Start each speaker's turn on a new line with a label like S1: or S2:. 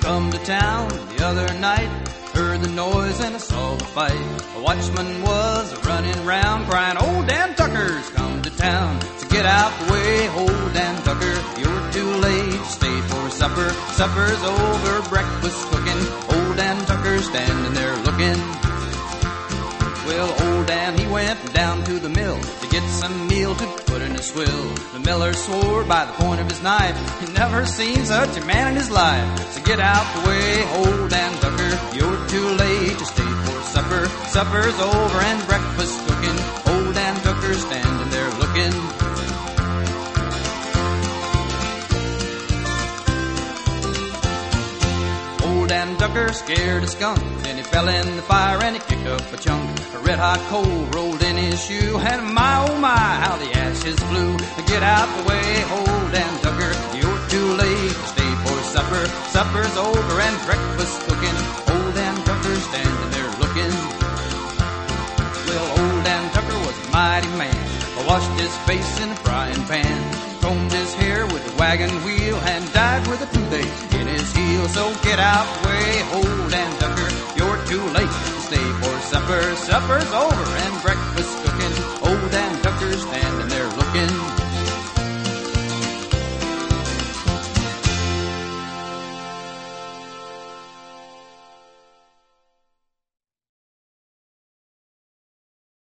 S1: Come to town the other night, heard the noise and I saw the fight. A watchman was running round crying, "Old Dan Tucker's come to town." So get out the way, old Dan Tucker, you're too late to stay for supper. Supper's over, breakfast cooking, old Dan Tucker standing there looking. Well, old Dan, he went down to the mill to get some meal to put in his swill. The miller swore by the point of his knife he'd never seen such a man in his life. So get out the way, old Dan Tucker, you're too late to stay for supper. Supper's over and breakfast cooking, old Dan Tucker standing there looking. Old Dan Tucker scared a skunk, then he fell in the fire and he kicked up a chunk. A red-hot coal rolled in his shoe, and my, oh my, how the ashes flew. Get out the way, old Dan Tucker, you're too late to stay for supper. Supper's over and breakfast cooking, old Dan Tucker standing there looking. Well, old Dan Tucker was a mighty man, washed his face in a frying pan, combed his hair with a wagon wheel, and died with a toothache in his heel. So get out the way, old Dan Tucker, you're too late to stay for supper. Supper's over and breakfast cooking, old Dan Tucker standing